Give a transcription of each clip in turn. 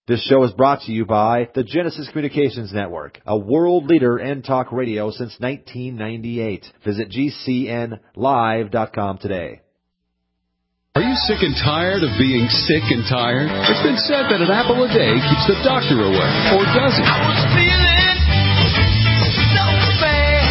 This show is brought to you by the Genesis Communications Network, a world leader in talk radio since 1998. Visit GCNlive.com today. Are you sick and tired of being sick and tired? It's been said that an apple a day keeps the doctor away. Or does it? I was feeling so bad.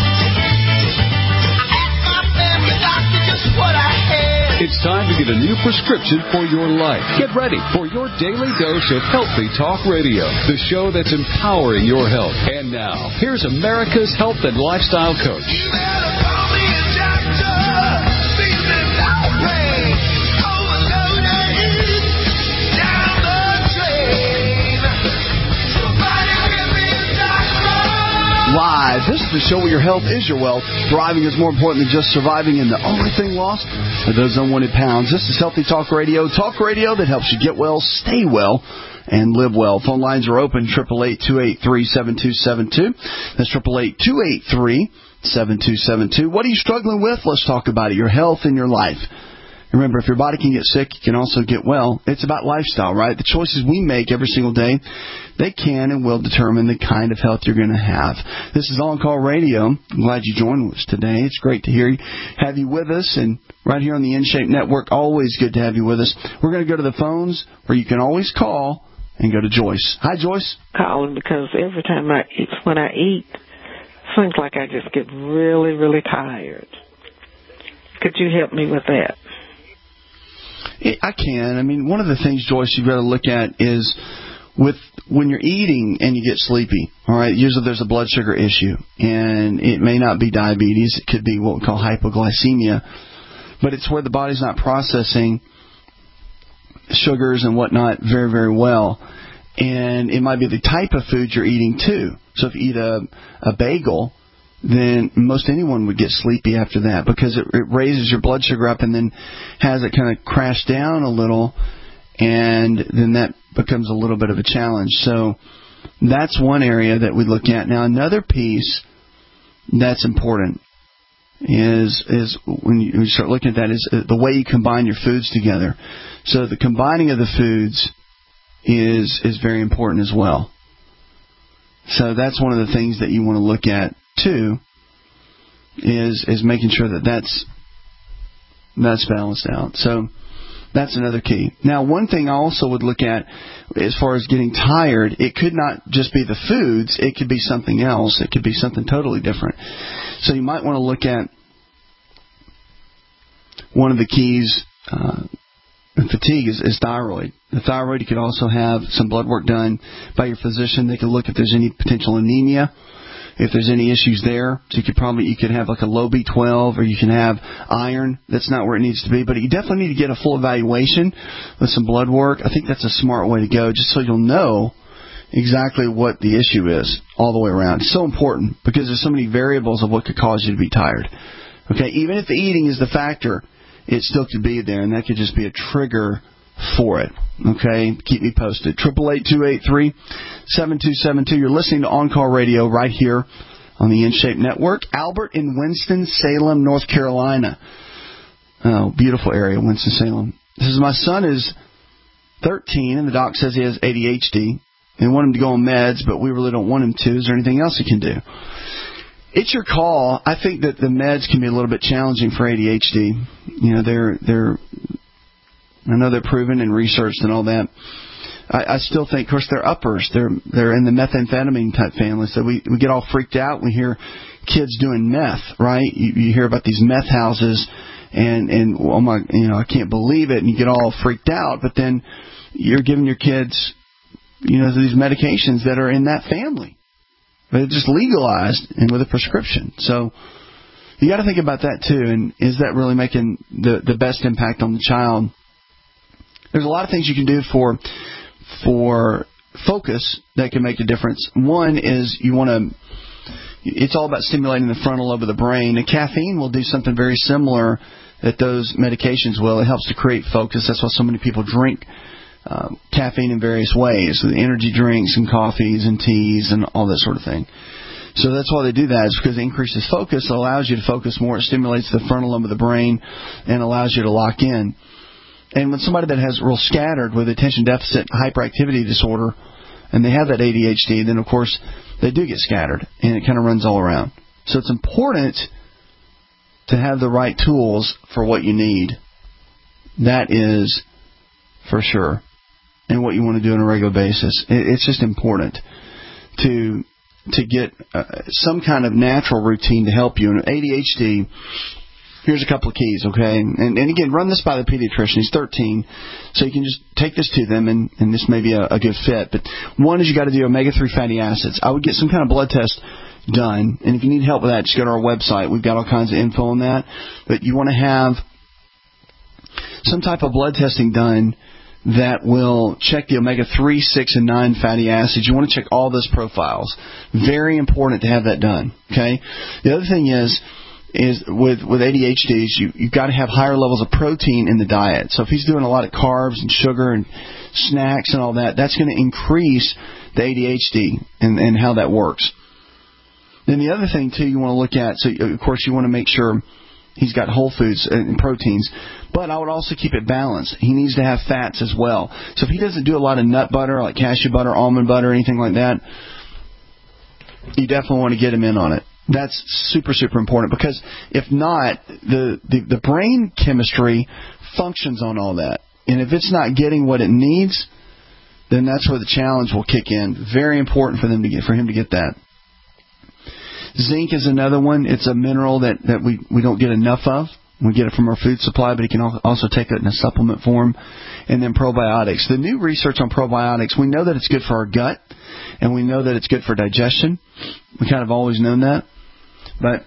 I asked my family doctor just what I had. It's time to get a new prescription for your life. Get ready for your daily dose of Healthy Talk Radio, the show that's empowering your health. And now, here's America's health and lifestyle coach. You better call me a doctor. Feeling outraged. Overloaded. Down the drain. Somebody give me a doctor. Live. This is the show where your health is your wealth. Thriving is more important than just surviving, and the only thing lost are those unwanted pounds. This is Healthy Talk Radio that helps you get well, stay well, and live well. Phone lines are open, 888-283-7272. That's 888-283-7272. What are you struggling with? Let's talk about it, your health and your life. Remember, if your body can get sick, you can also get well. It's about lifestyle, right? The choices we make every single day, they can and will determine the kind of health you're going to have. This is On Call Radio. I'm glad you joined us today. It's great to have you with us, and right here on the InShape Network, always good to have you with us. We're going to go to the phones where you can always call and go to Joyce. Hi, Joyce. Calling because every time when I eat, it seems like I just get really, really tired. Could you help me with that? I can. I mean, one of the things, Joyce, you've got to look at is when you're eating and you get sleepy, all right, usually there's a blood sugar issue, and it may not be diabetes. It could be what we call hypoglycemia, but it's where the body's not processing sugars and whatnot very, very well, and it might be the type of food you're eating, too. So if you eat a bagel, then most anyone would get sleepy after that because it raises your blood sugar up and then has it kind of crash down a little, and then that becomes a little bit of a challenge. So that's one area that we look at. Now, another piece that's important is when you start looking at that is the way you combine your foods together. So the combining of the foods is very important as well. So that's one of the things that you want to look at too, is making sure that that's balanced out. So that's another key. Now, one thing I also would look at as far as getting tired, it could not just be the foods. It could be something else. It could be something totally different. So you might want to look at one of the keys in fatigue is thyroid. The thyroid, you could also have some blood work done by your physician. They could look if there's any potential anemia, if there's any issues there. So you could have like a low B12, or you can have iron that's not where it needs to be. But you definitely need to get a full evaluation with some blood work. I think that's a smart way to go, just so you'll know exactly what the issue is all the way around. It's so important because there's so many variables of what could cause you to be tired. Okay, even if the eating is the factor, it still could be there, and that could just be a trigger for it. Okay, keep me posted. 888-283-7272. You're listening to On Call Radio right here on the InShape Network. Albert in Winston-Salem, North Carolina. Oh, beautiful area, Winston-Salem. This is my son is 13, and the doc says he has ADHD. They want him to go on meds, but we really don't want him to. Is there anything else he can do? It's your call. I think that the meds can be a little bit challenging for ADHD. You know, I know they're proven and researched and all that. I still think, of course, they're uppers. They're in the methamphetamine type family. So we get all freaked out when we hear kids doing meth, right? You hear about these meth houses, and oh my, I can't believe it, and you get all freaked out. But then you're giving your kids, these medications that are in that family. They're just legalized and with a prescription. So you got to think about that too. And is that really making the best impact on the child? There's a lot of things you can do for focus that can make a difference. One is it's all about stimulating the frontal lobe of the brain. And caffeine will do something very similar that those medications will. It helps to create focus. That's why so many people drink caffeine in various ways, with energy drinks and coffees and teas and all that sort of thing. So that's why they do that, is because it increases focus, allows you to focus more, it stimulates the frontal lobe of the brain, and allows you to lock in. And when somebody that has real scattered with attention deficit hyperactivity disorder, and they have that ADHD, then of course they do get scattered, and it kind of runs all around. So it's important to have the right tools for what you need. That is for sure. And what you want to do on a regular basis. It's just important to get some kind of natural routine to help you. And ADHD, here's a couple of keys, okay? And again, run this by the pediatrician. He's 13, so you can just take this to them, and this may be a good fit. But one is you got to do omega-3 fatty acids. I would get some kind of blood test done, and if you need help with that, just go to our website. We've got all kinds of info on that. But you want to have some type of blood testing done that will check the omega-3, 6, and 9 fatty acids. You want to check all those profiles. Very important to have that done, okay? The other thing is with ADHD, you've got to have higher levels of protein in the diet. So if he's doing a lot of carbs and sugar and snacks and all that, that's going to increase the ADHD and how that works. Then the other thing, too, you want to look at, so of course you want to make sure he's got whole foods and proteins, but I would also keep it balanced. He needs to have fats as well. So if he doesn't do a lot of nut butter, like cashew butter, almond butter, anything like that, you definitely want to get him in on it. That's super, super important, because if not, the brain chemistry functions on all that. And if it's not getting what it needs, then that's where the challenge will kick in. Very important for him to get that. Zinc is another one. It's a mineral that we don't get enough of. We get it from our food supply, but you can also take it in a supplement form. And then probiotics. The new research on probiotics, we know that it's good for our gut, and we know that it's good for digestion. We kind of always known that. But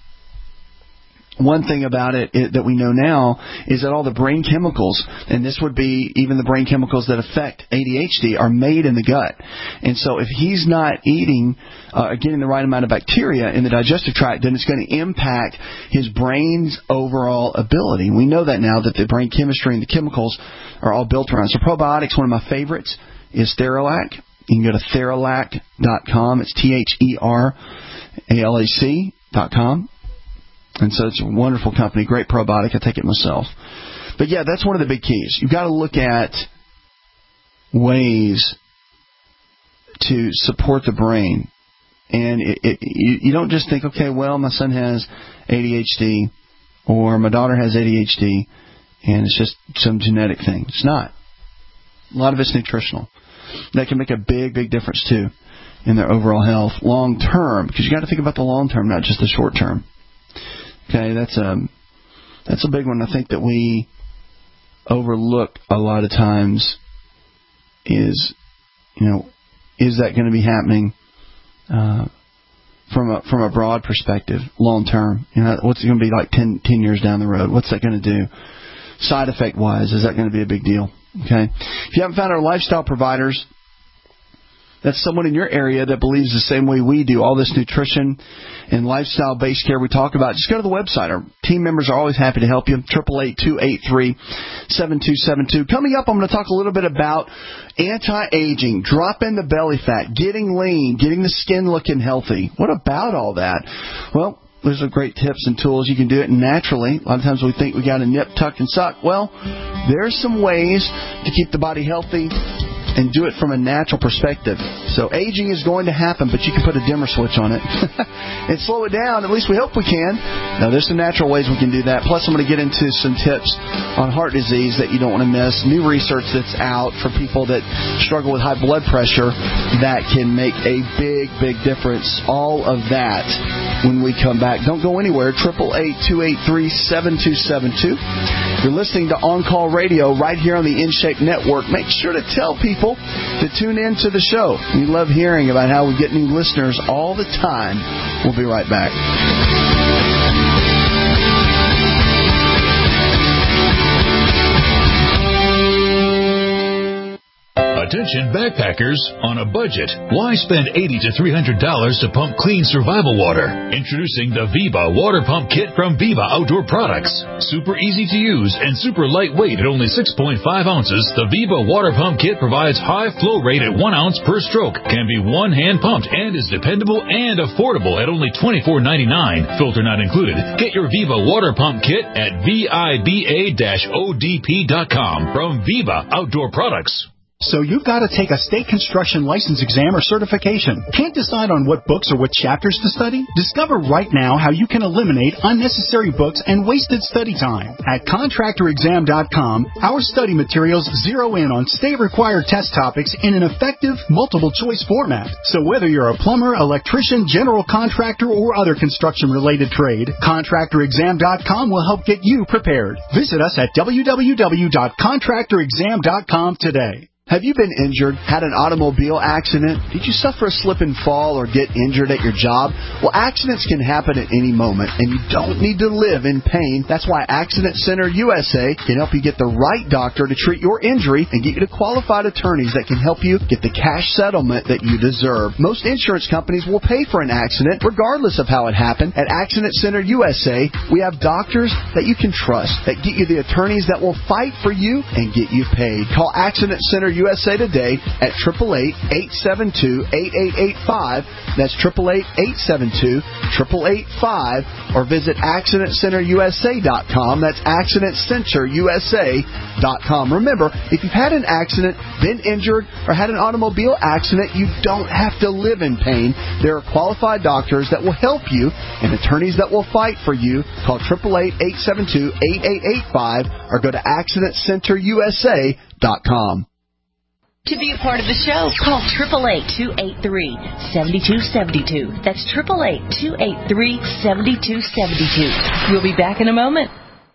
one thing about it that we know now is that all the brain chemicals, and this would be even the brain chemicals that affect ADHD, are made in the gut. And so if he's not eating, getting the right amount of bacteria in the digestive tract, then it's going to impact his brain's overall ability. We know that now, that the brain chemistry and the chemicals are all built around. So probiotics, one of my favorites, is Theralac. You can go to Theralac.com. It's THERALAC.com. And so it's a wonderful company, great probiotic. I take it myself. But yeah, that's one of the big keys. You've got to look at ways to support the brain. And you don't just think, okay, well, my son has ADHD or my daughter has ADHD and it's just some genetic thing. It's not. A lot of it's nutritional. That can make a big, big difference, too, in their overall health long term, because you got to think about the long term, not just the short term. Okay, that's a big one. I think that we overlook a lot of times is that going to be happening from a broad perspective, long term? What's it going to be like 10 years down the road? What's that going to do? Side effect wise, is that going to be a big deal? Okay, if you haven't found our lifestyle providers, that's someone in your area that believes the same way we do, all this nutrition and lifestyle-based care we talk about. Just go to the website. Our team members are always happy to help you. 888-283-7272. Coming up, I'm going to talk a little bit about anti-aging, dropping the belly fat, getting lean, getting the skin looking healthy. What about all that? Well, there's some great tips and tools. You can do it naturally. A lot of times we think we got to nip, tuck, and suck. Well, there's some ways to keep the body healthy and do it from a natural perspective. So aging is going to happen, but you can put a dimmer switch on it and slow it down. At least we hope we can. Now, there's some natural ways we can do that. Plus, I'm going to get into some tips on heart disease that you don't want to miss. New research that's out for people that struggle with high blood pressure that can make a big, big difference. All of that when we come back. Don't go anywhere. 888-283-7272. You're listening to On Call Radio right here on the InShape Network. Make sure to tell people to tune in to the show. We love hearing about how we get new listeners all the time. We'll be right back. Attention backpackers on a budget. Why spend $80 to $300 to pump clean survival water? Introducing the Viva Water Pump Kit from Viva Outdoor Products. Super easy to use and super lightweight at only 6.5 ounces, the Viva Water Pump Kit provides high flow rate at 1 ounce per stroke, can be one-hand pumped, and is dependable and affordable at only $24.99. Filter not included. Get your Viva Water Pump Kit at VIBA-ODP.com from Viva Outdoor Products. So you've got to take a state construction license exam or certification. Can't decide on what books or what chapters to study? Discover right now how you can eliminate unnecessary books and wasted study time. At contractorexam.com, our study materials zero in on state-required test topics in an effective, multiple-choice format. So whether you're a plumber, electrician, general contractor, or other construction-related trade, contractorexam.com will help get you prepared. Visit us at www.contractorexam.com today. Have you been injured, had an automobile accident? Did you suffer a slip and fall or get injured at your job? Well, accidents can happen at any moment, and you don't need to live in pain. That's why Accident Center USA can help you get the right doctor to treat your injury and get you to qualified attorneys that can help you get the cash settlement that you deserve. Most insurance companies will pay for an accident regardless of how it happened. At Accident Center USA, we have doctors that you can trust, that get you the attorneys that will fight for you and get you paid. Call Accident Center USA today at 888-872-8885. That's 888-872-8885. Or visit AccidentCenterUSA.com. That's AccidentCenterUSA.com. Remember, if you've had an accident, been injured, or had an automobile accident, you don't have to live in pain. There are qualified doctors that will help you and attorneys that will fight for you. Call 888-872-8885 or go to AccidentCenterUSA.com. To be a part of the show, call 888-283-7272. That's 888-283-7272. We'll be back in a moment.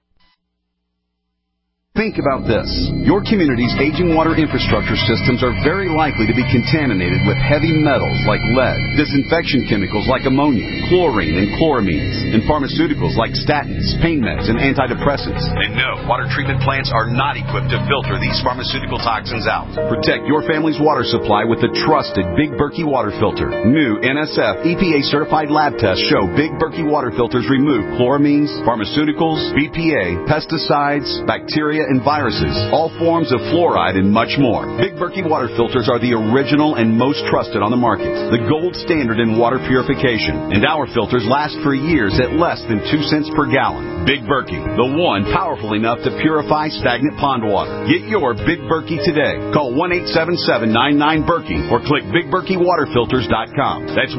Think about this. Your community's aging water infrastructure systems are very likely to be contaminated with heavy metals like lead, disinfection chemicals like ammonia, chlorine and chloramines, and pharmaceuticals like statins, pain meds, and antidepressants. And no, water treatment plants are not equipped to filter these pharmaceutical toxins out. Protect your family's water supply with the trusted Big Berkey water filter. New NSF EPA-certified lab tests show Big Berkey water filters remove chloramines, pharmaceuticals, BPA, pesticides, bacteria, and viruses, all forms of fluoride, and much more. Big Berkey water filters are the original and most trusted on the market, the gold standard in water purification, and our filters last for years at less than 2 cents per gallon. Big Berkey, the one powerful enough to purify stagnant pond water. Get your Big Berkey today. Call 1-877-99-BERKEY or click BigBerkeyWaterFilters.com. That's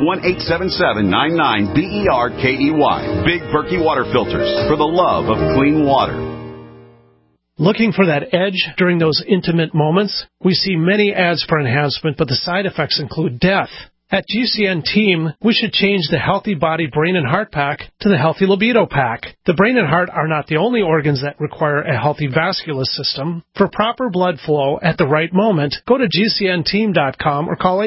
1-877-99-BERKEY. Big Berkey water filters, for the love of clean water. Looking for that edge during those intimate moments? We see many ads for enhancement, but the side effects include death. At GCN Team, we should change the Healthy Body, Brain, and Heart Pack to the Healthy Libido Pack. The brain and heart are not the only organs that require a healthy vascular system. For proper blood flow at the right moment, go to GCNteam.com or call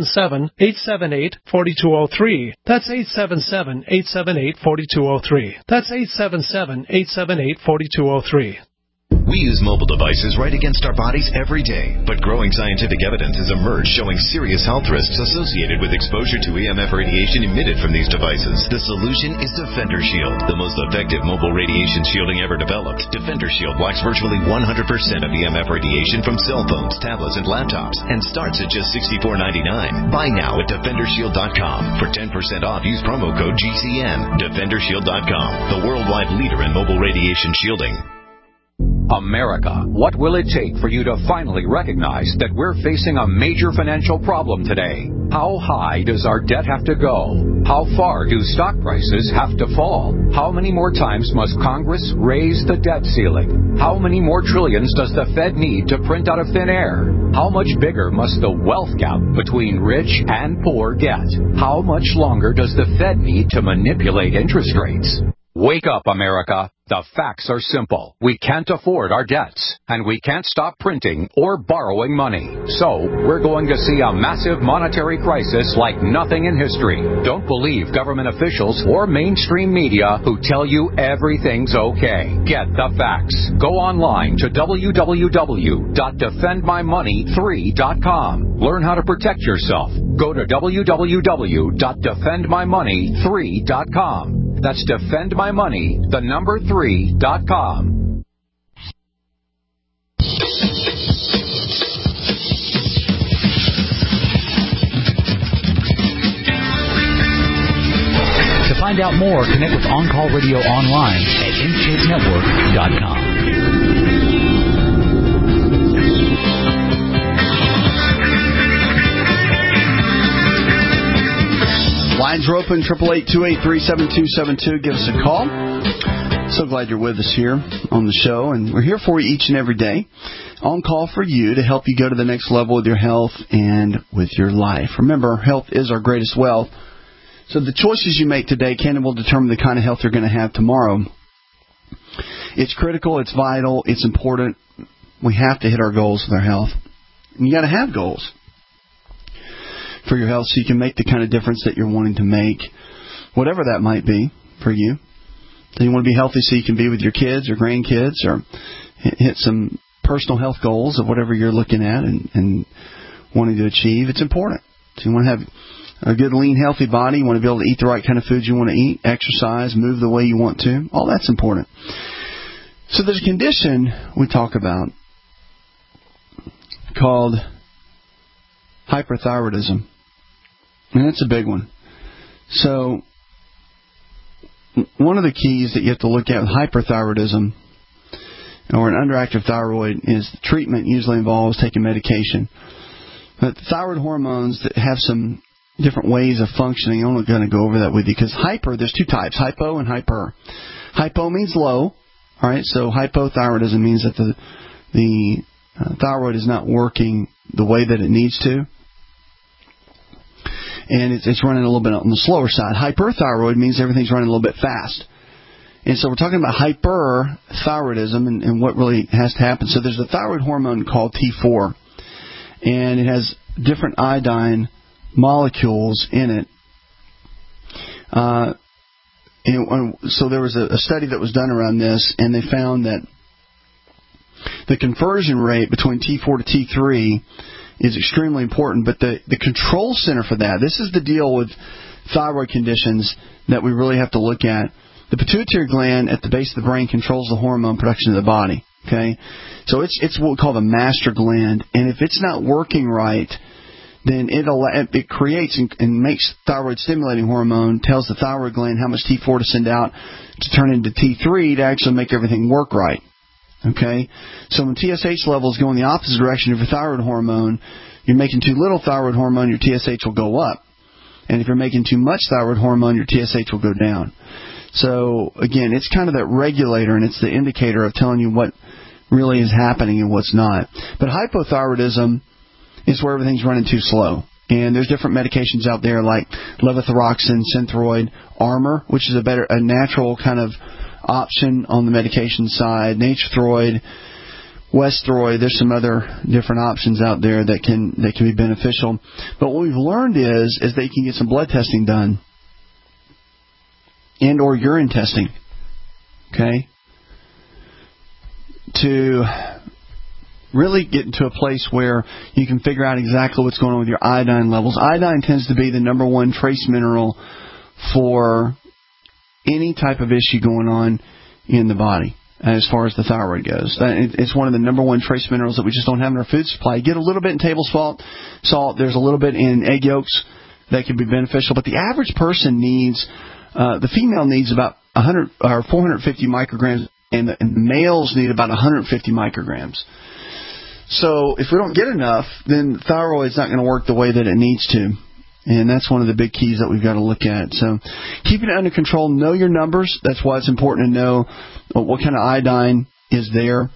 877-878-4203. That's 877-878-4203. That's 877-878-4203. We use mobile devices right against our bodies every day, but growing scientific evidence has emerged showing serious health risks associated with exposure to EMF radiation emitted from these devices. The solution is Defender Shield, the most effective mobile radiation shielding ever developed. Defender Shield blocks virtually 100% of EMF radiation from cell phones, tablets, and laptops, and starts at just $64.99. Buy now at DefenderShield.com. For 10% off, use promo code GCN. DefenderShield.com, the worldwide leader in mobile radiation shielding. America, what will it take for you to finally recognize that we're facing a major financial problem today? How high does our debt have to go? How far do stock prices have to fall? How many more times must Congress raise the debt ceiling? How many more trillions does the Fed need to print out of thin air? How much bigger must the wealth gap between rich and poor get? How much longer does the Fed need to manipulate interest rates? Wake up, America. The facts are simple. We can't afford our debts, and we can't stop printing or borrowing money. So, we're going to see a massive monetary crisis like nothing in history. Don't believe government officials or mainstream media who tell you everything's okay. Get the facts. Go online to www.defendmymoney3.com. Learn how to protect yourself. Go to www.defendmymoney3.com. That's defendmymoney, the number 3.com. To find out more, connect with On Call Radio online at InShapeNetwork.com. Lines are open, 888-283-7272. Give us a call. So glad you're with us here on the show, and we're here for you each and every day. On call for you to help you go to the next level with your health and with your life. Remember, health is our greatest wealth. So the choices you make today can and will determine the kind of health you're going to have tomorrow. It's critical, it's vital, it's important. We have to hit our goals with our health. And you got to have goals for your health so you can make the kind of difference that you're wanting to make, whatever that might be for you. So you want to be healthy so you can be with your kids or grandkids or hit some personal health goals of whatever you're looking at and wanting to achieve. It's important. So you want to have a good, lean, healthy body. You want to be able to eat the right kind of food you want to eat, exercise, move the way you want to. All that's important. So there's a condition we talk about called hyperthyroidism. And it's a big one. So one of the keys that you have to look at with hyperthyroidism or an underactive thyroid is the treatment usually involves taking medication. But thyroid hormones that have some different ways of functioning, I'm not going to go over that with you because there's two types, hypo and hyper. Hypo means low, all right? So hypothyroidism means that the thyroid is not working the way that it needs to. And it's running a little bit on the slower side. Hyperthyroid means everything's running a little bit fast. And so we're talking about hyperthyroidism and what really has to happen. So there's a thyroid hormone called T4, and it has different iodine molecules in it. So there was a study that was done around this, and they found that the conversion rate between T4 to T3 is extremely important, but the control center for that, this is the deal with thyroid conditions that we really have to look at. The pituitary gland at the base of the brain controls the hormone production of the body. Okay, so it's what we call the master gland, and if it's not working right, then it creates and makes thyroid stimulating hormone, tells the thyroid gland how much T4 to send out to turn into T3 to actually make everything work right. Okay, so when TSH levels go in the opposite direction of your thyroid hormone, you're making too little thyroid hormone, your TSH will go up. And if you're making too much thyroid hormone, your TSH will go down. So, again, it's kind of that regulator, and it's the indicator of telling you what really is happening and what's not. But hypothyroidism is where everything's running too slow. And there's different medications out there like levothyroxine, Synthroid, Armour, which is a natural kind of option on the medication side, Natrethroid, Westhroid. There's some other different options out there that can be beneficial. But what we've learned is that you can get some blood testing done and or urine testing, okay, to really get into a place where you can figure out exactly what's going on with your iodine levels. Iodine tends to be the number one trace mineral for any type of issue going on in the body as far as the thyroid goes. It's one of the number one trace minerals that we just don't have in our food supply. You get a little bit in table salt. There's a little bit in egg yolks that can be beneficial, but the average person needs, the female needs about 100 or 450 micrograms, and the males need about 150 micrograms. So if we don't get enough, then the thyroid's not going to work the way that it needs to. And that's one of the big keys that we've got to look at. So keeping it under control, know your numbers. That's why it's important to know what kind of iodine is there.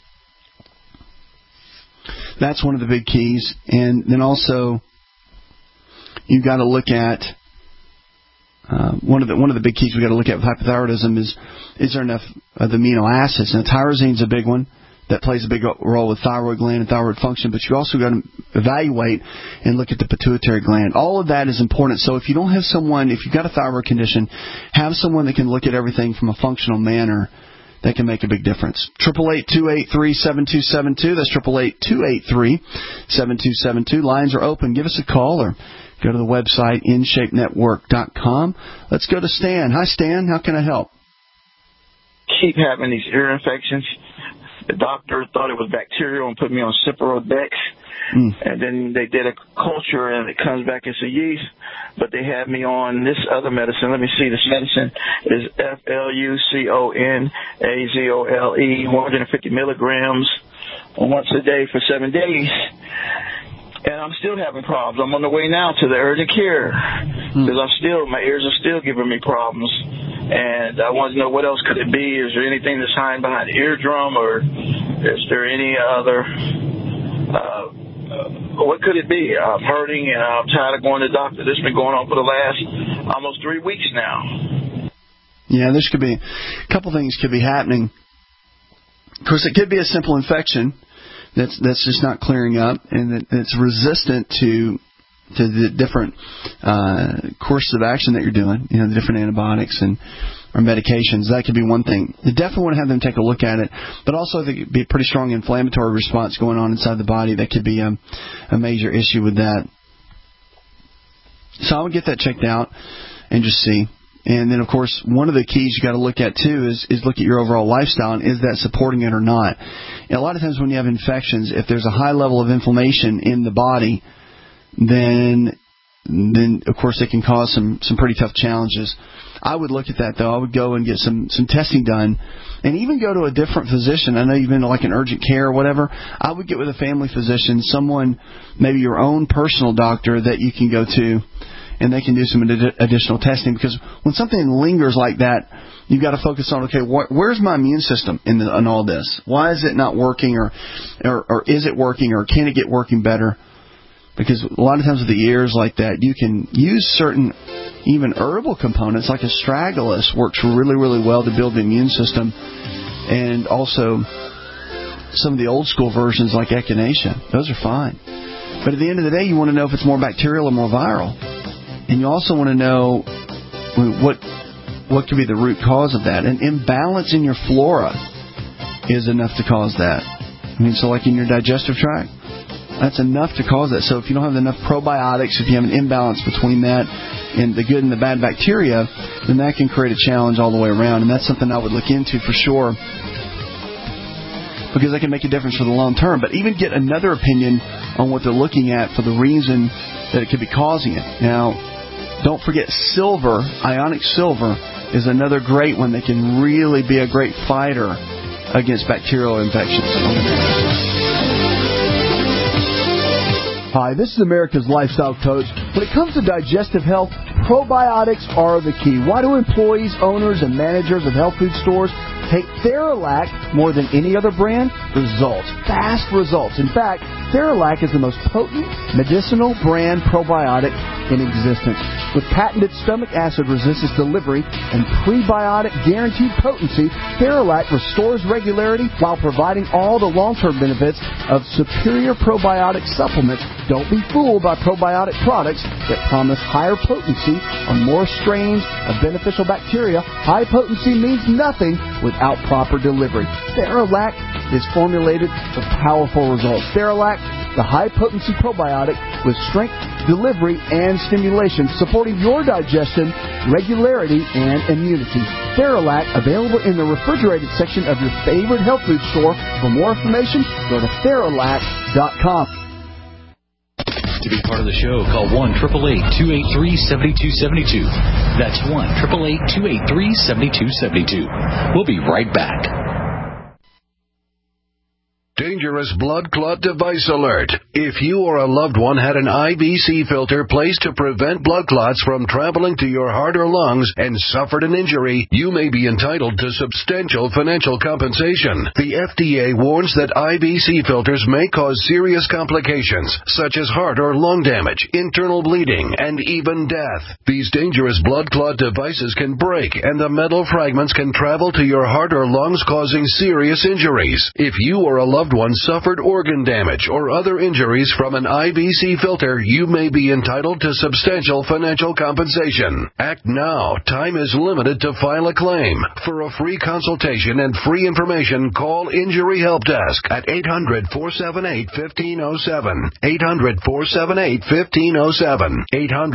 That's one of the big keys. And then also you've got to look at one of the big keys we got to look at with hypothyroidism is there enough of the amino acids? Now, tyrosine's a big one that plays a big role with thyroid gland and thyroid function, but you also got to evaluate and look at the pituitary gland. All of that is important. So if you don't have someone, if you've got a thyroid condition, have someone that can look at everything from a functional manner. That can make a big difference. 888-283-7272. That's 888-283-7272. Lines are open. Give us a call or go to the website, InShapeNetwork.com. Let's go to Stan. Hi, Stan. How can I help? Keep having these ear infections. The doctor thought it was bacterial and put me on Ciprodex. And then they did a culture and it comes back as a yeast. But they had me on this other medicine. Let me see. This medicine is FLUCONAZOLE, 150 milligrams once a day for 7 days. And I'm still having problems. I'm on the way now to the urgent care because my ears are still giving me problems. And I want to know what else could it be. Is there anything that's hiding behind the eardrum, or is there any other? What could it be? I'm hurting and I'm tired of going to the doctor. This has been going on for the last almost 3 weeks now. Yeah, this could be a couple things could be happening. Of course, it could be a simple infection that's just not clearing up, and it's resistant to the different courses of action that you're doing, the different antibiotics or medications. That could be one thing. You definitely want to have them take a look at it, but also there could be a pretty strong inflammatory response going on inside the body. That could be a major issue with that. So I would get that checked out and just see. And then, of course, one of the keys you got to look at, too, is look at your overall lifestyle, and is that supporting it or not? And a lot of times when you have infections, if there's a high level of inflammation in the body, then of course, it can cause some pretty tough challenges. I would look at that, though. I would go and get some testing done, and even go to a different physician. I know you've been to like an urgent care or whatever. I would get with a family physician, someone, maybe your own personal doctor that you can go to, and they can do some additional testing. Because when something lingers like that, you've got to focus on, okay, where's my immune system in all this? Why is it not working, or is it working, or can it get working better? Because a lot of times with the ears like that, you can use certain even herbal components, like astragalus works really, really well to build the immune system, and also some of the old school versions like echinacea. Those are fine. But at the end of the day, you want to know if it's more bacterial or more viral. And you also want to know what could be the root cause of that. An imbalance in your flora is enough to cause that. So like in your digestive tract, that's enough to cause that. So if you don't have enough probiotics, if you have an imbalance between that and the good and the bad bacteria, then that can create a challenge all the way around. And that's something I would look into for sure, because that can make a difference for the long term. But even get another opinion on what they're looking at for the reason that it could be causing it. Now, don't forget silver. Ionic silver is another great one that can really be a great fighter against bacterial infections. Hi, this is America's Lifestyle Coach. When it comes to digestive health, probiotics are the key. Why do employees, owners, and managers of health food stores take Theralac more than any other brand? Results. Fast results. In fact, Theralac is the most potent medicinal brand probiotic in existence. With patented stomach acid resistance delivery and prebiotic guaranteed potency, Theralac restores regularity while providing all the long-term benefits of superior probiotic supplements. Don't be fooled by probiotic products that promise higher potency on more strains of beneficial bacteria. High potency means nothing without proper delivery. Theralac is formulated for powerful results. Theralac, the high-potency probiotic with strength, delivery, and stimulation, supporting your digestion, regularity, and immunity. Theralac, available in the refrigerated section of your favorite health food store. For more information, go to Theralac.com. To be part of the show, call 1-888-283-7272. That's 1-888-283-7272. We'll be right back. Danger dangerous blood clot device alert. If you or a loved one had an IVC filter placed to prevent blood clots from traveling to your heart or lungs and suffered an injury, you may be entitled to substantial financial compensation. The FDA warns that IVC filters may cause serious complications, such as heart or lung damage, internal bleeding, and even death. These dangerous blood clot devices can break, and the metal fragments can travel to your heart or lungs, causing serious injuries. If you or a loved one suffered organ damage or other injuries from an IVC filter, you may be entitled to substantial financial compensation. Act now. Time is limited to file a claim. For a free consultation and free information, call Injury Help Desk at 800-478-1507. 800-478-1507.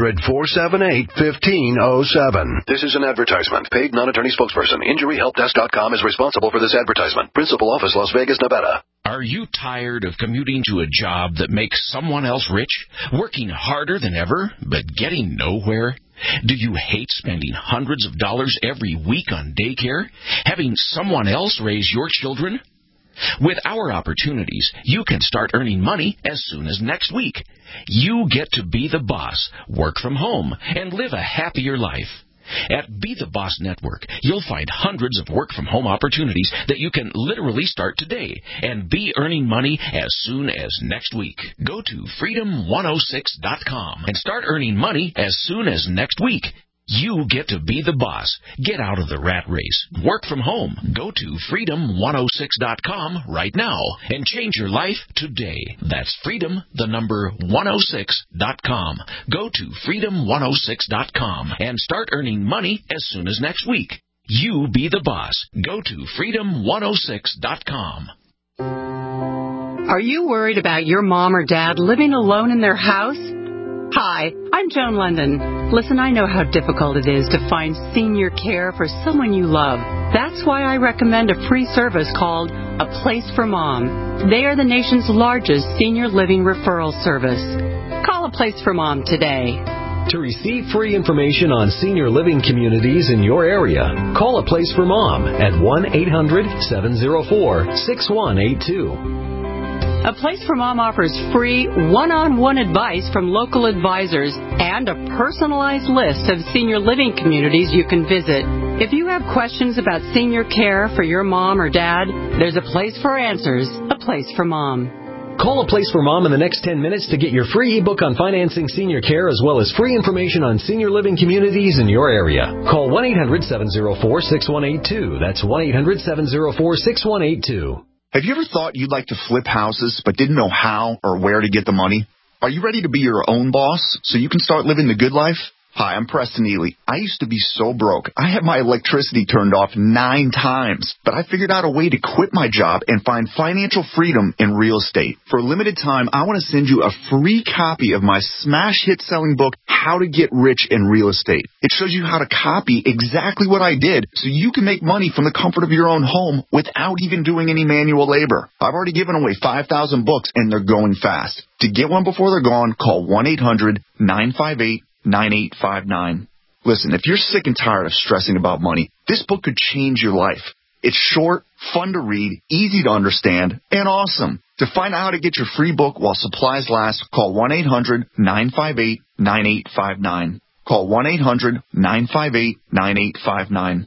800-478-1507. This is an advertisement. Paid non-attorney spokesperson. InjuryHelpDesk.com is responsible for this advertisement. Principal office, Las Vegas, Nevada. Are you tired of commuting to a job that makes someone else rich? Working harder than ever, but getting nowhere? Do you hate spending hundreds of dollars every week on daycare? Having someone else raise your children? With our opportunities, you can start earning money as soon as next week. You get to be the boss, work from home, and live a happier life. At Be the Boss Network, you'll find hundreds of work-from-home opportunities that you can literally start today and be earning money as soon as next week. Go to freedom106.com and start earning money as soon as next week. You get to be the boss. Get out of the rat race. Work from home. Go to freedom106.com right now and change your life today. That's freedom106.com. Go to freedom106.com and start earning money as soon as next week. You be the boss. Go to freedom106.com. Are you worried about your mom or dad living alone in their house? Hi, I'm Joan London. Listen, I know how difficult it is to find senior care for someone you love. That's why I recommend a free service called A Place for Mom. They are the nation's largest senior living referral service. Call A Place for Mom today. To receive free information on senior living communities in your area, call A Place for Mom at 1-800-704-6182. A Place for Mom offers free one-on-one advice from local advisors and a personalized list of senior living communities you can visit. If you have questions about senior care for your mom or dad, there's a place for answers, A Place for Mom. Call A Place for Mom in the next 10 minutes to get your free ebook on financing senior care as well as free information on senior living communities in your area. Call 1-800-704-6182. That's 1-800-704-6182. Have you ever thought you'd like to flip houses but didn't know how or where to get the money? Are you ready to be your own boss so you can start living the good life? Hi, I'm Preston Ely. I used to be so broke. I had my electricity turned off 9 times, but I figured out a way to quit my job and find financial freedom in real estate. For a limited time, I want to send you a free copy of my smash hit selling book, How to Get Rich in Real Estate. It shows you how to copy exactly what I did so you can make money from the comfort of your own home without even doing any manual labor. I've already given away 5,000 books and they're going fast. To get one before they're gone, call 1-800-958-9859. Listen, if you're sick and tired of stressing about money, this book could change your life. It's short, fun to read, easy to understand, and awesome. To find out how to get your free book while supplies last, call 1-800-958-9859. Call 1-800-958-9859.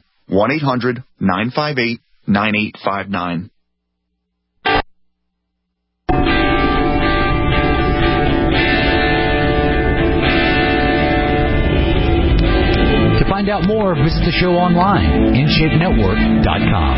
1-800-958-9859. To find out more, visit the show online, InShapeNetwork.com.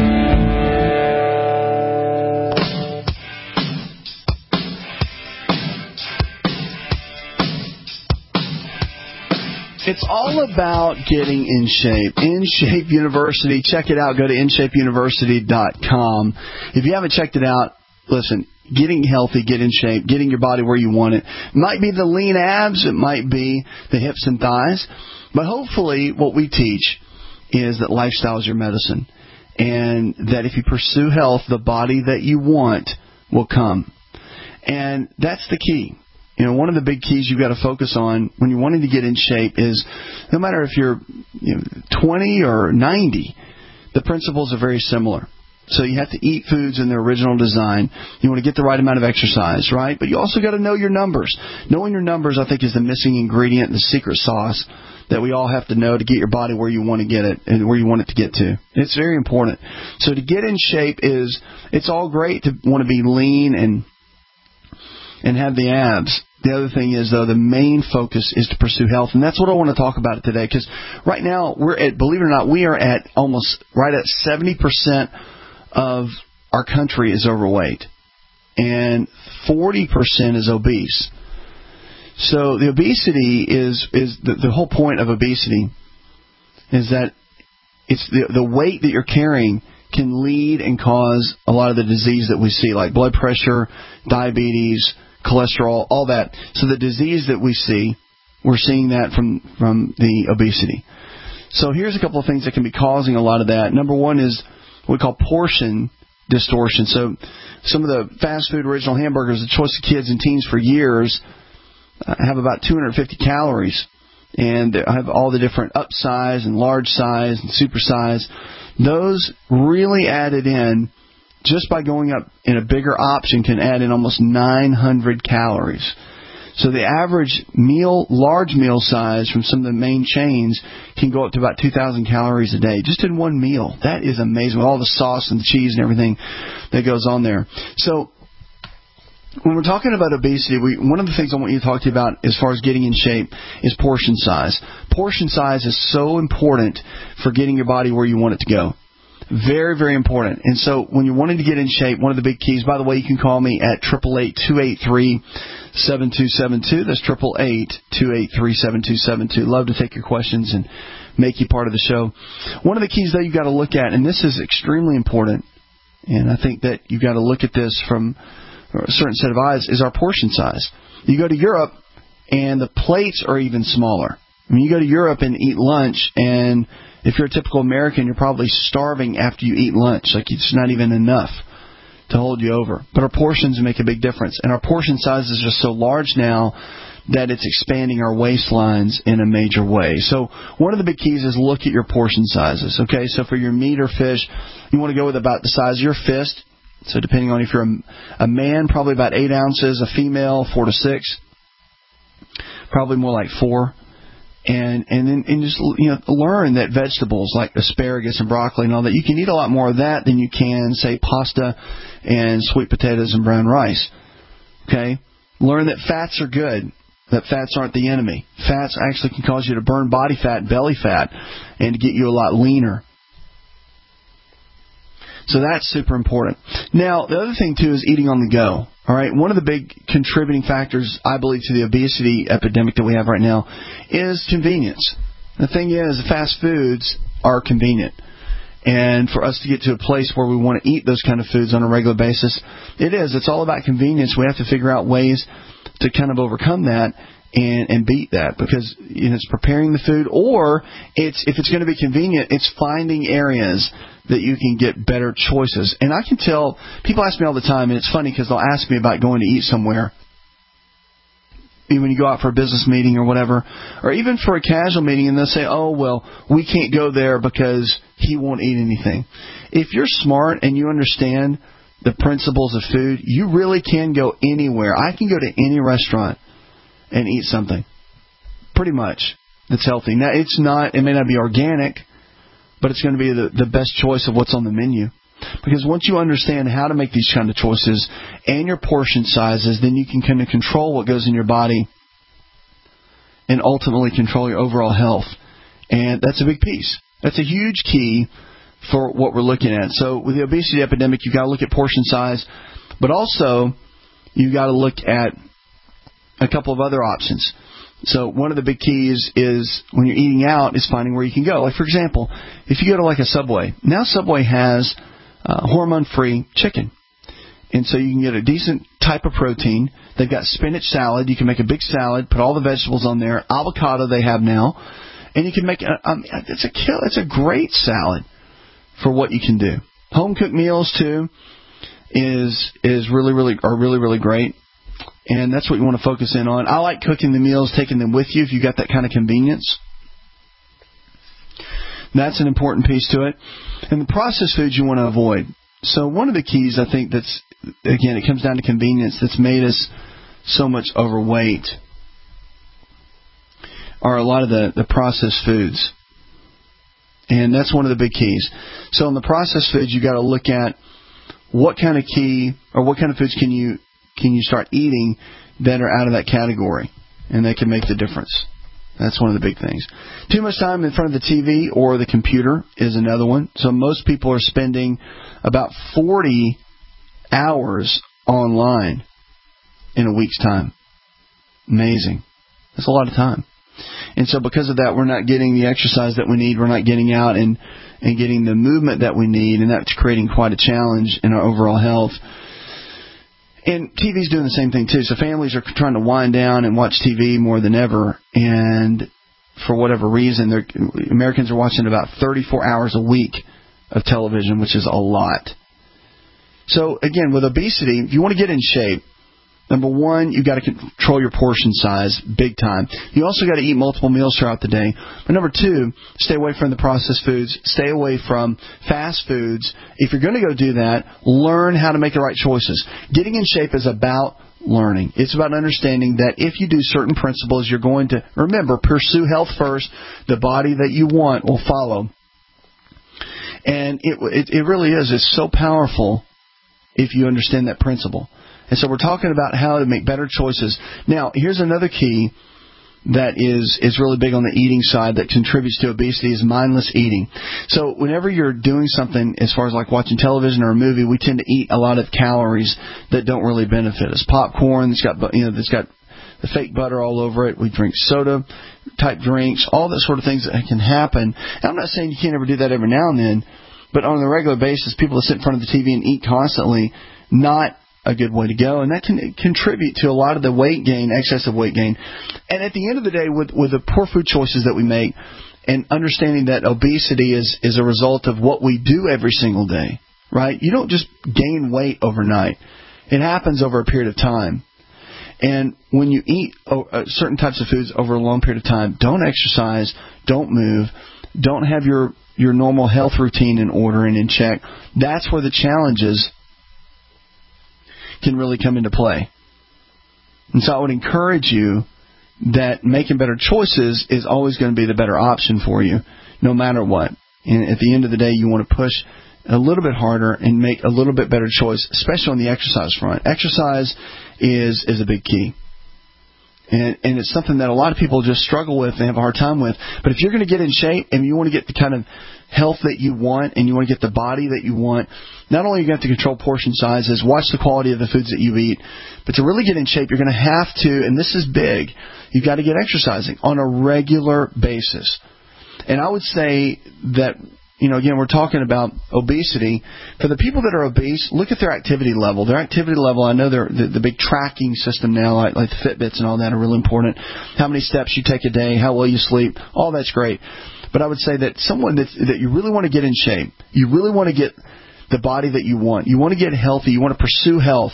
It's all about getting in shape. InShape University. Check it out. Go to InShapeUniversity.com. If you haven't checked it out, listen, getting healthy, get in shape, getting your body where you want it. Might be the lean abs. It might be the hips and thighs. But hopefully what we teach is that lifestyle is your medicine. And that if you pursue health, the body that you want will come. And that's the key. You know, one of the big keys you've got to focus on when you're wanting to get in shape is no matter if you're 20 or 90, the principles are very similar. So you have to eat foods in their original design. You want to get the right amount of exercise, right? But you also got to know your numbers. Knowing your numbers, I think, is the missing ingredient, the secret sauce that we all have to know to get your body where you want to get it and where you want it to get to. It's very important. So to get in shape it's all great to want to be lean and have the abs. The other thing is, though, the main focus is to pursue health, and that's what I want to talk about today. Because right now believe it or not, we are at almost right at 70% of our country is overweight, and 40% is obese. So the obesity is the whole point of obesity is that it's the weight that you're carrying can lead and cause a lot of the disease that we see, like blood pressure, diabetes, cholesterol, all that. So the disease that we see, we're seeing that from the obesity. So here's a couple of things that can be causing a lot of that. Number one is what we call portion distortion. So some of the fast food original hamburgers, the choice of kids and teens for years, have about 250 calories. And they have all the different upsize and large size and super size. Those really added in, just by going up in a bigger option, can add in almost 900 calories. So the average meal, large meal size from some of the main chains can go up to about 2,000 calories a day, just in one meal. That is amazing, with all the sauce and the cheese and everything that goes on there. So when we're talking about obesity, one of the things I want you to talk to you about as far as getting in shape is portion size. Portion size is so important for getting your body where you want it to go. Very, very important. And so when you're wanting to get in shape, one of the big keys, by the way, you can call me at 888-283-7272. That's 888-283-7272. Love to take your questions and make you part of the show. One of the keys, though, you've got to look at, and this is extremely important, and I think that you've got to look at this from a certain set of eyes, is our portion size. You go to Europe, and the plates are even smaller. I mean, you go to Europe and eat lunch, and if you're a typical American, you're probably starving after you eat lunch. Like, it's not even enough to hold you over. But our portions make a big difference. And our portion size is just so large now that it's expanding our waistlines in a major way. So one of the big keys is look at your portion sizes. Okay, so for your meat or fish, you want to go with about the size of your fist. So depending on if you're a man, probably about 8 ounces. A female, 4 to 6. Probably more like 4. And then just learn that vegetables like asparagus and broccoli and all that, you can eat a lot more of that than you can, say, pasta and sweet potatoes and brown rice. Okay? Learn that fats are good, that fats aren't the enemy. Fats actually can cause you to burn body fat, belly fat, and to get you a lot leaner. So that's super important. Now, the other thing, too, is eating on the go. All right, one of the big contributing factors, I believe, to the obesity epidemic that we have right now is convenience. The thing is, fast foods are convenient. And for us to get to a place where we want to eat those kind of foods on a regular basis, it's all about convenience. We have to figure out ways to kind of overcome that and beat that, because it's preparing the food, or if it's going to be convenient, it's finding areas that you can get better choices. And I can tell, people ask me all the time, and it's funny because they'll ask me about going to eat somewhere, when you go out for a business meeting or whatever, or even for a casual meeting, and they'll say, oh, well, we can't go there because he won't eat anything. If you're smart and you understand the principles of food, you really can go anywhere. I can go to any restaurant and eat something, pretty much, that's healthy. Now, it may not be organic, but it's going to be the best choice of what's on the menu. Because once you understand how to make these kind of choices and your portion sizes, then you can kind of control what goes in your body and ultimately control your overall health. And that's a big piece. That's a huge key for what we're looking at. So with the obesity epidemic, you've got to look at portion size, but also you've got to look at a couple of other options. So one of the big keys is when you're eating out is finding where you can go. Like, for example, if you go to like a Subway. Now Subway has hormone-free chicken. And so you can get a decent type of protein. They've got spinach salad. You can make a big salad, put all the vegetables on there. Avocado they have now. And you can make it's a great salad for what you can do. Home-cooked meals, too, are really great. And that's what you want to focus in on. I like cooking the meals, taking them with you if you got that kind of convenience. That's an important piece to it. And the processed foods you want to avoid. So one of the keys, I think, that's, again, it comes down to convenience, that's made us so much overweight, are a lot of the processed foods. And that's one of the big keys. So in the processed foods, you got to look at what kind of foods can you start eating that are out of that category, and they can make the difference. That's one of the big things. Too much time in front of the TV or the computer is another one. So most people are spending about 40 hours online in a week's time. Amazing. That's a lot of time. And so because of that, we're not getting the exercise that we need. We're not getting out and getting the movement that we need, and that's creating quite a challenge in our overall health. And TV's doing the same thing, too. So families are trying to wind down and watch TV more than ever. And for whatever reason, Americans are watching about 34 hours a week of television, which is a lot. So, again, with obesity, if you want to get in shape, number one, you've got to control your portion size big time. You also got to eat multiple meals throughout the day. But number two, stay away from the processed foods. Stay away from fast foods. If you're going to go do that, learn how to make the right choices. Getting in shape is about learning. It's about understanding that if you do certain principles, you're going to, remember, pursue health first. The body that you want will follow. And it really is. It's so powerful if you understand that principle. And so we're talking about how to make better choices. Now, here's another key that is really big on the eating side that contributes to obesity is mindless eating. So whenever you're doing something as far as like watching television or a movie, we tend to eat a lot of calories that don't really benefit us. Popcorn, that's got the fake butter all over it. We drink soda type drinks, all that sort of things that can happen. And I'm not saying you can't ever do that every now and then, but on a regular basis, people that sit in front of the TV and eat constantly, not a good way to go, and that can contribute to a lot of the weight gain, excessive weight gain. And at the end of the day, with the poor food choices that we make, and understanding that obesity is a result of what we do every single day, right? You don't just gain weight overnight. It happens over a period of time. And when you eat certain types of foods over a long period of time, don't exercise, don't move, don't have your normal health routine in order and in check, that's where the challenges can really come into play. And so I would encourage you that making better choices is always going to be the better option for you, no matter what. And at the end of the day, you want to push a little bit harder and make a little bit better choice, especially on the exercise front. Exercise is a big key. And it's something that a lot of people just struggle with and have a hard time with. But if you're going to get in shape and you want to get the kind of health that you want and you want to get the body that you want, not only are you going to have to control portion sizes, watch the quality of the foods that you eat, but to really get in shape, you're going to have to, and this is big, you've got to get exercising on a regular basis. And I would say that, again, we're talking about obesity. For the people that are obese, look at their activity level. Their activity level, I know the big tracking system now, like the Fitbits and all that, are really important. How many steps you take a day, how well you sleep, all that's great. But I would say that someone that you really want to get in shape, you really want to get the body that you want to get healthy, you want to pursue health,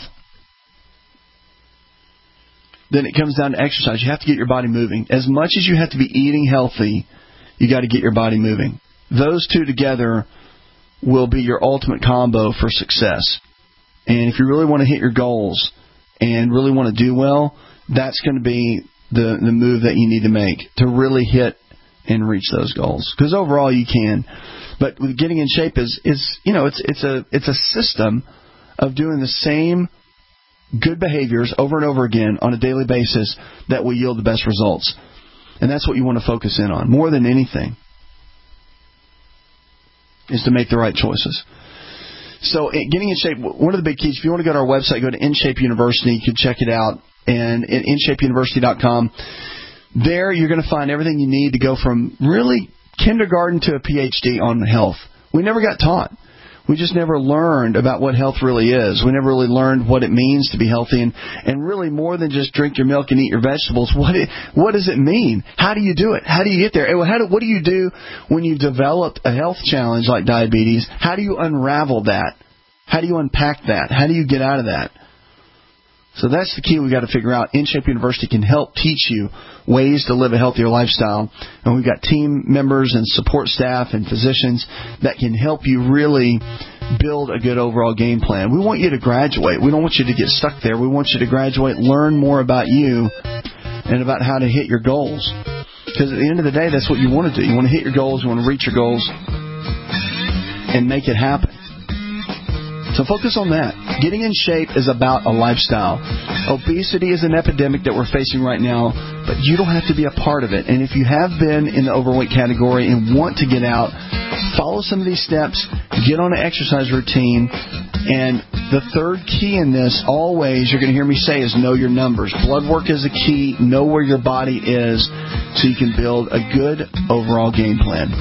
then it comes down to exercise. You have to get your body moving. As much as you have to be eating healthy, you got to get your body moving. Those two together will be your ultimate combo for success. And if you really want to hit your goals and really want to do well, that's going to be the move that you need to make to really hit and reach those goals. Because overall you can. But with getting in shape it's a system of doing the same good behaviors over and over again on a daily basis that will yield the best results. And that's what you want to focus in on more than anything, is to make the right choices. So getting in shape, one of the big keys, if you want to go to our website, go to InShape University. You can check it out. And at InShapeUniversity.com, there you're going to find everything you need to go from really kindergarten to a PhD on health. We never got taught. We just never learned about what health really is. We never really learned what it means to be healthy. And really more than just drink your milk and eat your vegetables, what does it mean? How do you do it? How do you get there? What do you do when you developed a health challenge like diabetes? How do you unravel that? How do you unpack that? How do you get out of that? So that's the key we've got to figure out. InShape University can help teach you ways to live a healthier lifestyle. And we've got team members and support staff and physicians that can help you really build a good overall game plan. We want you to graduate. We don't want you to get stuck there. We want you to graduate, learn more about you and about how to hit your goals. Because at the end of the day, that's what you want to do. You want to hit your goals, you want to reach your goals, and make it happen. So focus on that. Getting in shape is about a lifestyle. Obesity is an epidemic that we're facing right now, but you don't have to be a part of it. And if you have been in the overweight category and want to get out, follow some of these steps, get on an exercise routine. And the third key in this, always, you're going to hear me say, is know your numbers. Blood work is a key. Know where your body is so you can build a good overall game plan.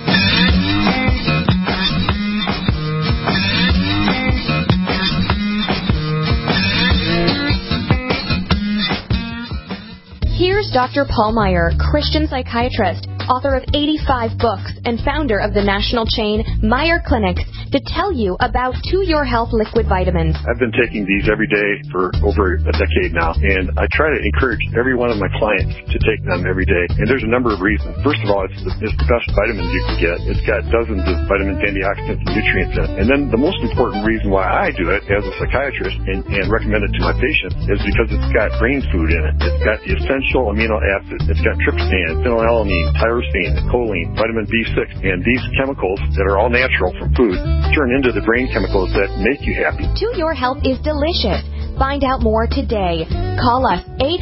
Here's Dr. Paul Meyer, Christian psychiatrist, author of 85 books, and founder of the national chain Meyer Clinics, to tell you about To Your Health liquid vitamins. I've been taking these every day for over a decade now, and I try to encourage every one of my clients to take them every day. And there's a number of reasons. First of all, it's the best vitamins you can get. It's got dozens of vitamins, antioxidants, and nutrients in it. And then the most important reason why I do it as a psychiatrist and recommend it to my patients is because it's got brain food in it. It's got the essential amino acids. It's got tryptophan, phenylalanine, tyrosine, choline, vitamin B6, and these chemicals that are all natural from food turn into the brain chemicals that make you happy. To Your Health is delicious. Find out more today. Call us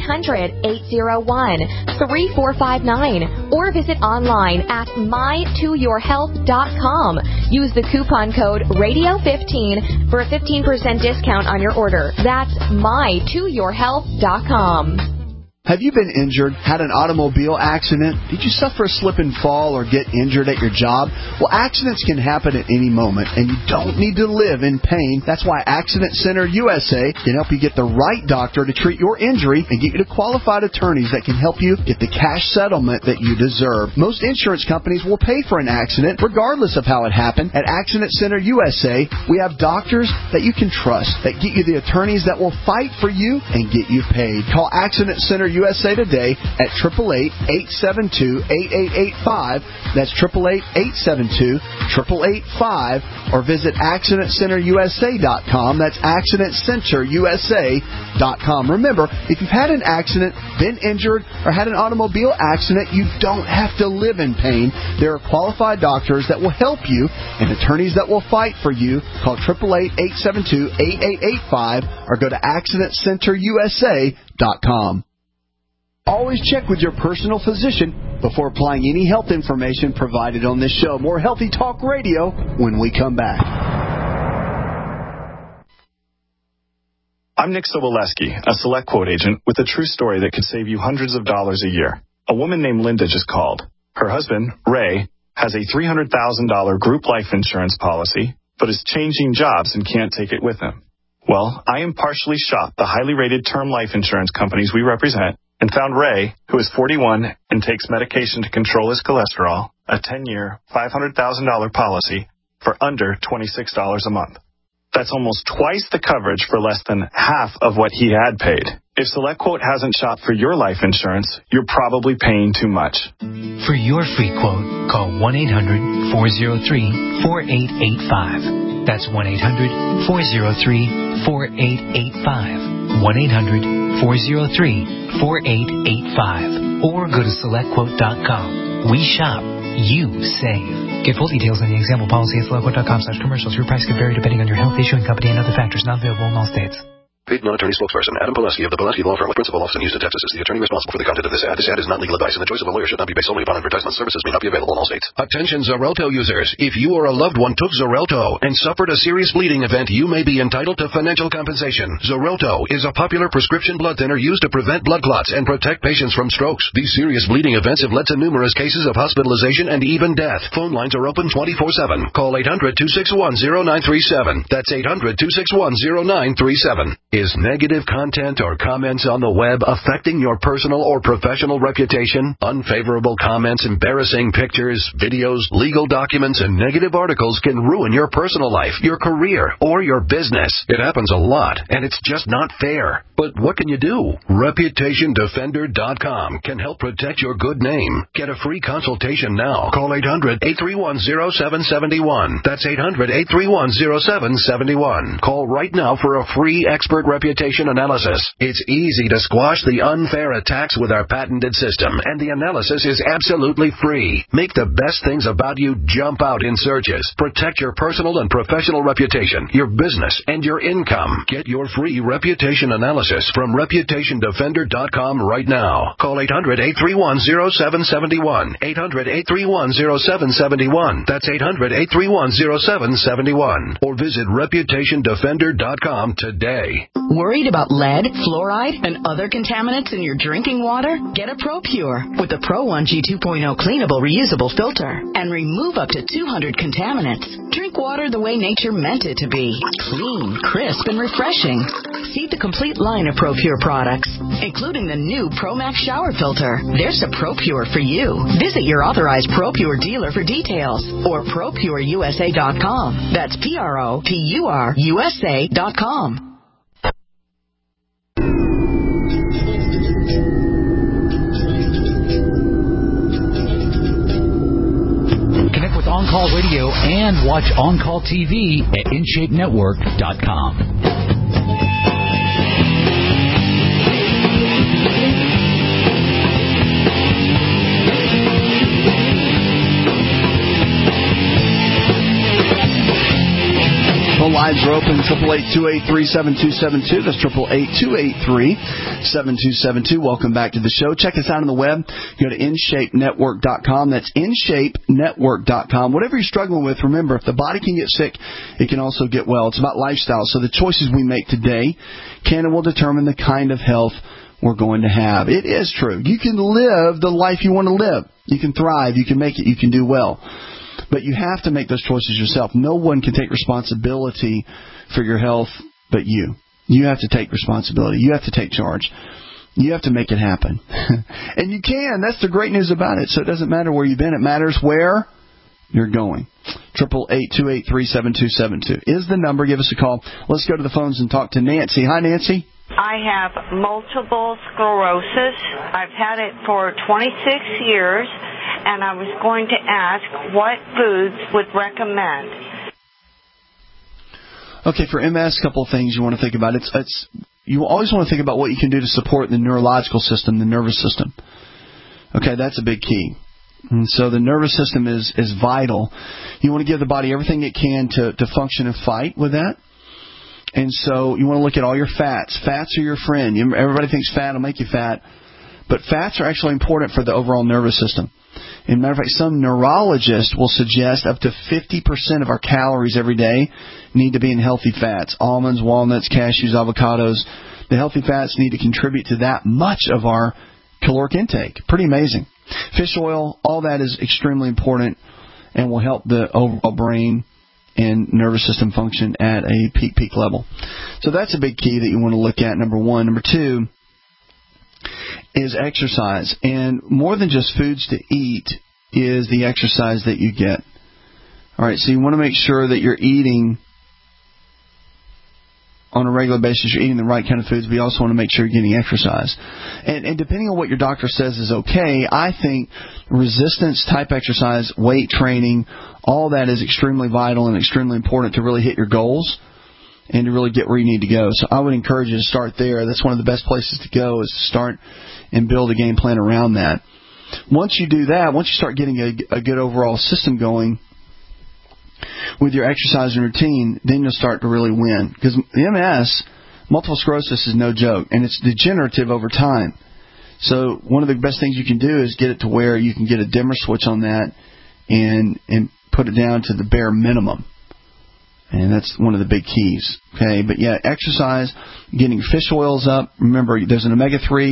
800-801-3459 or visit online at mytoyourhealth.com. Use the coupon code RADIO15 for a 15% discount on your order. That's mytoyourhealth.com. Have you been injured, had an automobile accident? Did you suffer a slip and fall or get injured at your job? Well, accidents can happen at any moment, and you don't need to live in pain. That's why Accident Center USA can help you get the right doctor to treat your injury and get you to qualified attorneys that can help you get the cash settlement that you deserve. Most insurance companies will pay for an accident regardless of how it happened. At Accident Center USA, we have doctors that you can trust that get you the attorneys that will fight for you and get you paid. Call Accident Center USA today at 888-872-8885. That's 888-872-8885. Or visit AccidentCenterUSA.com. That's AccidentCenterUSA.com. Remember, if you've had an accident, been injured, or had an automobile accident, you don't have to live in pain. There are qualified doctors that will help you and attorneys that will fight for you. Call 888-872-8885 or go to AccidentCenterUSA.com. Always check with your personal physician before applying any health information provided on this show. More Healthy Talk Radio when we come back. I'm Nick Soboleski, a Select Quote agent with a true story that could save you hundreds of dollars a year. A woman named Linda just called. Her husband, Ray, has a $300,000 group life insurance policy, but is changing jobs and can't take it with him. Well, I impartially shopped the highly rated term life insurance companies we represent and found Ray, who is 41 and takes medication to control his cholesterol, a 10-year, $500,000 policy for under $26 a month. That's almost twice the coverage for less than half of what he had paid. If SelectQuote hasn't shopped for your life insurance, you're probably paying too much. For your free quote, call 1-800-403-4885. That's 1-800-403-4885. 1-800-403-4885. Or go to SelectQuote.com. We shop. You save. Get full details on the example policy at SelectQuote.com/commercials. Your price could vary depending on your health, issuing company, and other factors. Not available in all states. Paid non-attorney spokesperson Adam Pileski of the Pileski Law Firm with principal office in Houston, Texas is the attorney responsible for the content of this ad. This ad is not legal advice, and the choice of a lawyer should not be based solely upon advertisement. Services may not be available in all states. Attention Xarelto users. If you or a loved one took Xarelto and suffered a serious bleeding event, you may be entitled to financial compensation. Xarelto is a popular prescription blood thinner used to prevent blood clots and protect patients from strokes. These serious bleeding events have led to numerous cases of hospitalization and even death. Phone lines are open 24/7. Call 800-261-0937. That's 800-261-0937. Is negative content or comments on the web affecting your personal or professional reputation? Unfavorable comments, embarrassing pictures, videos, legal documents, and negative articles can ruin your personal life, your career, or your business. It happens a lot, and it's just not fair. But what can you do? ReputationDefender.com can help protect your good name. Get a free consultation now. Call 800-831-0771. That's 800-831-0771. Call right now for a free expert reputation analysis. It's easy to squash the unfair attacks with our patented system, and the analysis is absolutely free. Make the best things about you jump out in searches. Protect your personal and professional reputation, your business, and your income. Get your free reputation analysis from ReputationDefender.com right now. Call 800-831-0771. 800-831-0771. That's 800-831-0771. Or visit ReputationDefender.com today. Worried about lead, fluoride, and other contaminants in your drinking water? Get a ProPure with the Pro1G 2.0 cleanable reusable filter and remove up to 200 contaminants. Drink water the way nature meant it to be. Clean, crisp, and refreshing. See the complete line of ProPure products, including the new ProMax shower filter. There's a ProPure for you. Visit your authorized ProPure dealer for details or ProPureUSA.com. That's ProPureUSA.com. Connect with On Call Radio and watch On Call TV at InShapeNetwork.com. Phone lines are open, 888-283-7272. That's 888-283-7272. Welcome back to the show. Check us out on the web. Go to InShapeNetwork.com. That's InShapeNetwork.com. Whatever you're struggling with, remember, if the body can get sick, it can also get well. It's about lifestyle. So the choices we make today can and will determine the kind of health we're going to have. It is true. You can live the life you want to live. You can thrive. You can make it. You can do well. But you have to make those choices yourself. No one can take responsibility for your health but you. You have to take responsibility. You have to take charge. You have to make it happen. And you can. That's the great news about it. So it doesn't matter where you've been. It matters where you're going. 888-283-7272 is the number. Give us a call. Let's go to the phones and talk to Nancy. Hi, Nancy. I have multiple sclerosis. I've had it for 26 years, and I was going to ask what foods would recommend. Okay, for MS, a couple of things you want to think about. You always want to think about what you can do to support the neurological system, the nervous system. Okay, that's a big key. And so the nervous system is vital. You want to give the body everything it can to function and fight with that. And so you want to look at all your fats. Fats are your friend. Everybody thinks fat will make you fat. But fats are actually important for the overall nervous system. As a matter of fact, some neurologists will suggest up to 50% of our calories every day need to be in healthy fats. Almonds, walnuts, cashews, avocados. The healthy fats need to contribute to that much of our caloric intake. Pretty amazing. Fish oil, all that is extremely important and will help the overall brain and nervous system function at a peak level. So that's a big key that you want to look at, number one. Number two is exercise. And more than just foods to eat is the exercise that you get. All right, so you want to make sure that you're eating on a regular basis, you're eating the right kind of foods, but you also want to make sure you're getting exercise. And depending on what your doctor says is okay, I think resistance-type exercise, weight training, all that is extremely vital and extremely important to really hit your goals and to really get where you need to go. So I would encourage you to start there. That's one of the best places to go, is to start and build a game plan around that. Once you do that, once you start getting a good overall system going with your exercise and routine, then you'll start to really win. Because MS, multiple sclerosis, is no joke, and it's degenerative over time. So one of the best things you can do is get it to where you can get a dimmer switch on that and put it down to the bare minimum. And that's one of the big keys. Okay, but yeah, exercise, getting fish oils up. Remember, there's an omega-3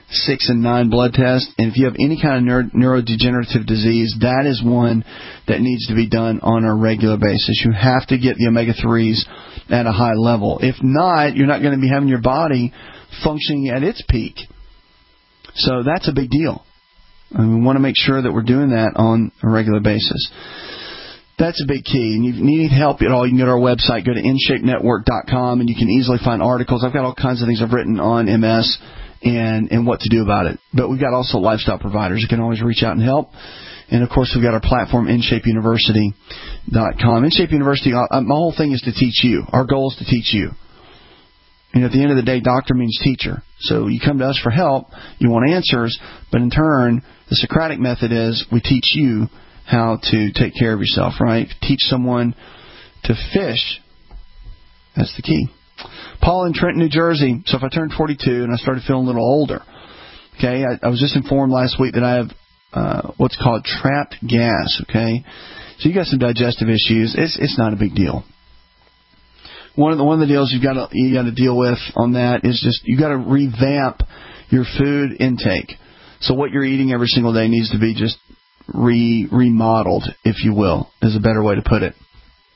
6 and 9 blood test. And if you have any kind of neurodegenerative disease, that is one that needs to be done on a regular basis. You have to get the omega-3s at a high level. If not, you're not going to be having your body functioning at its peak. So that's a big deal. And we want to make sure that we're doing that on a regular basis. That's a big key. And if you need help at all, you can go to our website, go to InShapeNetwork.com, and you can easily find articles. I've got all kinds of things I've written on MS and what to do about it. But we've got also lifestyle providers who can always reach out and help. And, of course, we've got our platform, InShapeUniversity.com. InShape University, my whole thing is to teach you. Our goal is to teach you. And at the end of the day, doctor means teacher. So you come to us for help, you want answers, but in turn, the Socratic method is we teach you how to take care of yourself, right? Teach someone to fish. That's the key. Paul in Trenton, New Jersey. So if I turned 42 and I started feeling a little older, okay, I was just informed last week that I have what's called trapped gas, okay? So you got some digestive issues. It's not a big deal. One of the deals you got to deal with on that is just you got to revamp your food intake. So what you're eating every single day needs to be just remodeled, if you will, is a better way to put it.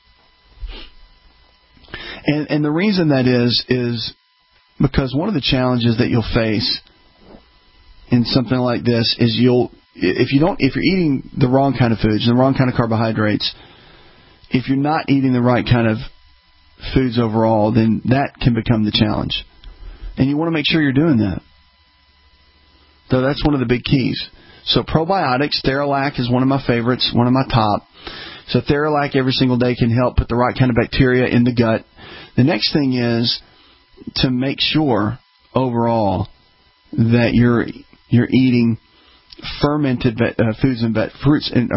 And the reason that is because one of the challenges that you'll face in something like this is if you're eating the wrong kind of foods, the wrong kind of carbohydrates, if you're not eating the right kind of foods overall, then that can become the challenge. And you want to make sure you're doing that. So that's one of the big keys. So probiotics, Theralac is one of my favorites, one of my top. So Theralac every single day can help put the right kind of bacteria in the gut. The next thing is to make sure overall that you're eating fermented foods and fruits and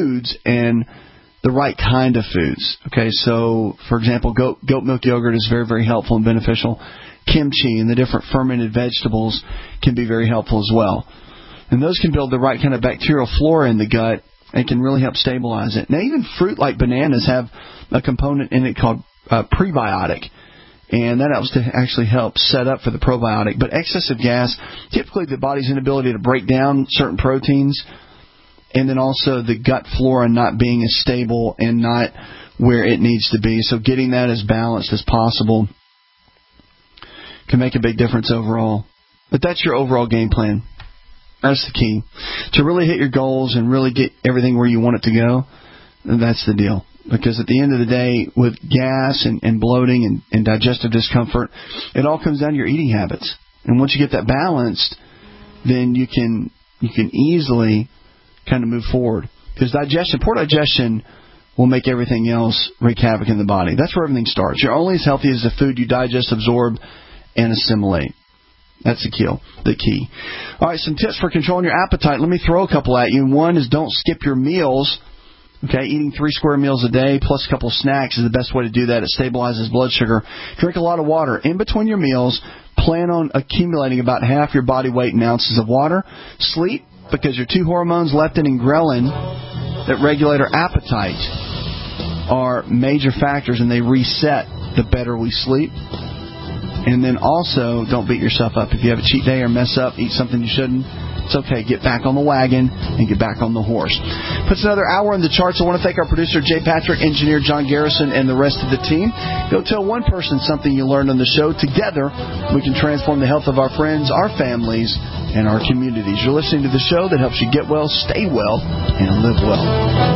the right kind of foods. Okay, so for example, goat milk yogurt is very, very helpful and beneficial. Kimchi and the different fermented vegetables can be very helpful as well. And those can build the right kind of bacterial flora in the gut and can really help stabilize it. Now, even fruit like bananas have a component in it called prebiotic, and that helps to actually help set up for the probiotic. But excessive gas, typically the body's inability to break down certain proteins, and then also the gut flora not being as stable and not where it needs to be. So getting that as balanced as possible can make a big difference overall. But that's your overall game plan. That's the key. To really hit your goals and really get everything where you want it to go, that's the deal. Because at the end of the day, with gas and bloating and digestive discomfort, it all comes down to your eating habits. And once you get that balanced, then you can easily kind of move forward. Because poor digestion will make everything else wreak havoc in the body. That's where everything starts. You're only as healthy as the food you digest, absorb, and assimilate. That's the key. All right, some tips for controlling your appetite. Let me throw a couple at you. One is don't skip your meals. Okay, eating 3 square meals a day plus a couple of snacks is the best way to do that. It stabilizes blood sugar. Drink a lot of water. In between your meals, plan on accumulating about half your body weight in ounces of water. Sleep, because your 2 hormones, leptin and ghrelin, that regulate our appetite, are major factors, and they reset the better we sleep. And then also, don't beat yourself up. If you have a cheat day or mess up, eat something you shouldn't, it's okay. Get back on the wagon and get back on the horse. Puts another hour in the charts. I want to thank our producer, Jay Patrick, engineer John Garrison, and the rest of the team. Go tell one person something you learned on the show. Together, we can transform the health of our friends, our families, and our communities. You're listening to the show that helps you get well, stay well, and live well.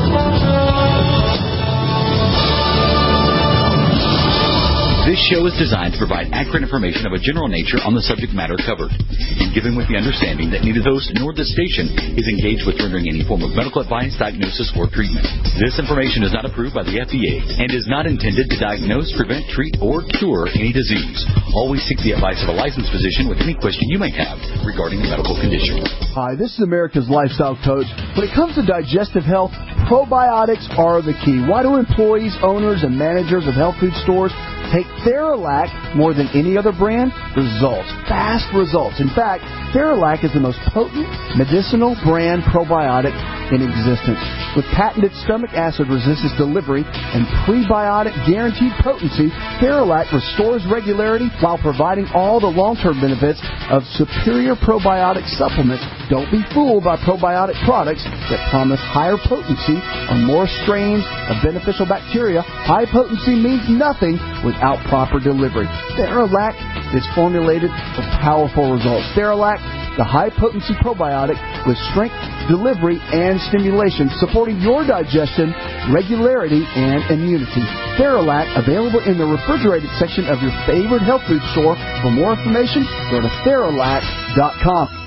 This show is designed to provide accurate information of a general nature on the subject matter covered, and given with the understanding that neither the host nor the station is engaged with rendering any form of medical advice, diagnosis, or treatment. This information is not approved by the FDA and is not intended to diagnose, prevent, treat, or cure any disease. Always seek the advice of a licensed physician with any question you may have regarding a medical condition. Hi, this is America's Lifestyle Coach. When it comes to digestive health, probiotics are the key. Why do employees, owners, and managers of health food stores take Theralac more than any other brand? Results. Fast results. In fact, Theralac is the most potent medicinal brand probiotic in existence. With patented stomach acid resistance delivery and prebiotic guaranteed potency, Theralac restores regularity while providing all the long-term benefits of superior probiotic supplements. Don't be fooled by probiotic products that promise higher potency or more strains of beneficial bacteria. High potency means nothing without proper delivery. Theralac is formulated for powerful results. Theralac, the high-potency probiotic with strength, delivery, and stimulation, supporting your digestion, regularity, and immunity. Theralac, available in the refrigerated section of your favorite health food store. For more information, go to Theralac.com.